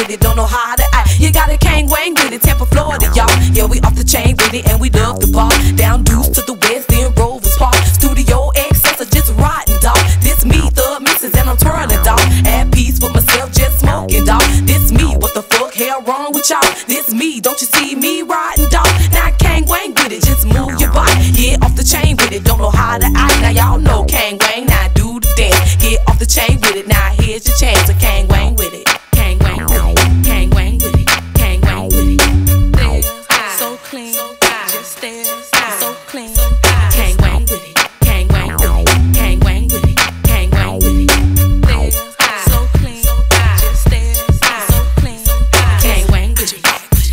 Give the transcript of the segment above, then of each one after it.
with it, don't know how to act. You got a Kang Wang with it, Tampa, Florida, y'all. Yeah, we off the chain with it and we love the ball. Down Deuce to the west, then Rovers Park. Studio XS are just riding, dog. This me, Thug Misses, and I'm twirling, dog. At peace with myself, just smoking, dog. This me, what the fuck, hell wrong with y'all? This me, don't you see me riding, dog? Now Kang Wang with it, just move your body. Get off the chain with it, don't know how to act. Now y'all know Kang Wang, now do the dance. Get off the chain with it, now here's your chance. A Kang Wang with it, Kang Wang with it, Kang Wang with it, Kang Wang with it. So clean, just there, so clean. Kang Wang with it, Kang Wang with it, Kang Wang with it, Kang Wang with it. So clean, just there, so clean. Kang Wang with it.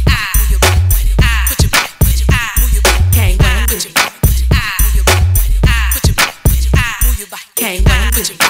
Kang Wang with it. Kang Wang with it.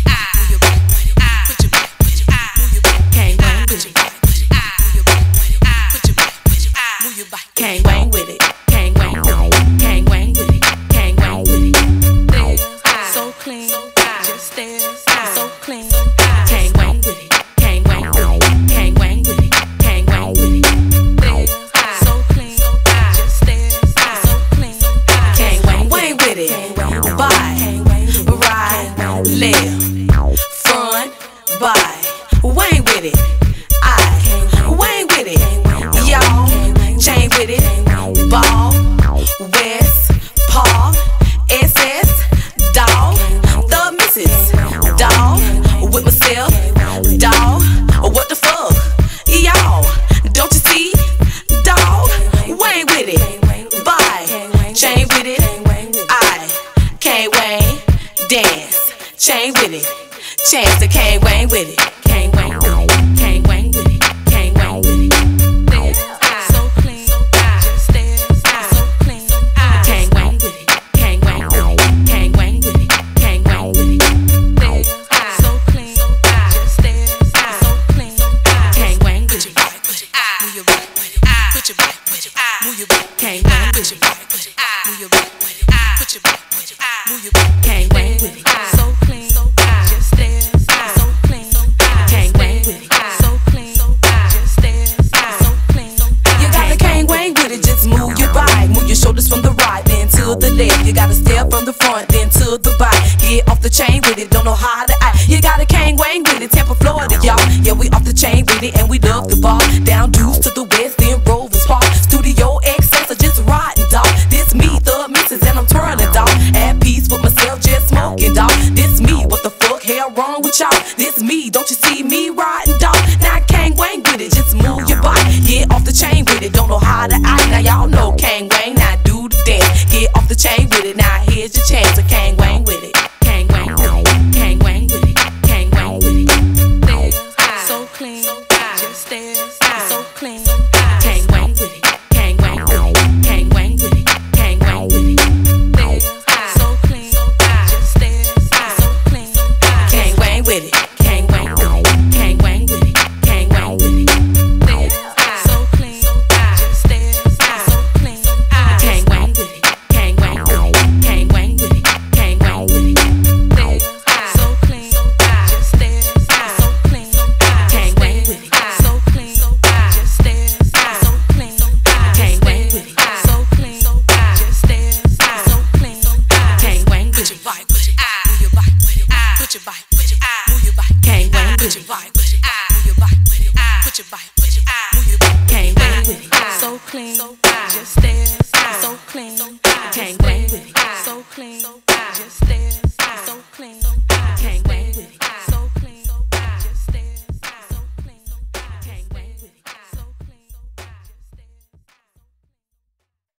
Kang Wang with it, Kang Wang with it, Kang Wang with it, Kang Wang with it. So clean, just there, so clean. Kang Wang with it, Kang Wang with it, Kang Wang with it, Kang Wang with it. So clean, just there, so clean. Kang Wang with it, by, right, left, front, by. Wang with it, I, Wang with it, y'all. Chain with it, ball, West, Paul, SS, dog, Thug Misses, dog, with myself, dog, what the fuck, y'all, don't you see, dog, Wang with it, bye, chain with it, I, Kang Wang, dance, chain with it, chance to Kang Wang with it, Kang Wang with it, Kang Wang with it, Kang Wang with it. Kang Wang with it, move your back with it, put your back with it, move your back. Kang Wang with it, so clean, just there, so clean. Kang Wang with it, so clean, just there, so clean. You got a Kang Wang with it, just move your body, move your shoulders from the right, then to the left. You gotta step from the front, then to the back. Get off the chain with it, don't know how to act. You got a Kang Wang with it, Tampa, Florida, y'all. Yeah, we off the chain with it and we love the ball. Down Deuce to the west, then Rovers Park. Studio XS are just riding, dog. This me, Thug Misses, and I'm twirling, dog. At peace with myself, just smoking, dog. This me, what the fuck, hell wrong with y'all? This me, don't you see me riding, dog? Now Kang Wang with it, just move your body. Get off the chain with it, don't know how to act. Now y'all know Kang Wang, now do the dance. Get off the chain with it, now here's your chance. A Kang Wang with it, Kang Wang with it, Kang Wang with it, Kang Wang with it. So clean, just there, so clean. Kang Wang with it. Kang Wang with it, Kang Wang with it. So clean, just there, so clean. Kang Wang with it, Kang Wang with it, Kang Wang with it, Kang Wang with it. So clean, just there, so clean. Kang Wang with it, Kang Wang with it, Kang Wang with it, Kang Wang with it. So clean, just there, so clean. Kang Wang with it, so clean, just there, so clean. Kang Wang with it, so clean, just there, so clean. Kang Wang with it, move your bike with it, put your bike with it, move your bike. Kang Wang with it, move your bike with it, put your bike with it, move your bike. Kang Wang with it, so clean, just there, so clean. Kang Wang with it, so clean, just there, so clean.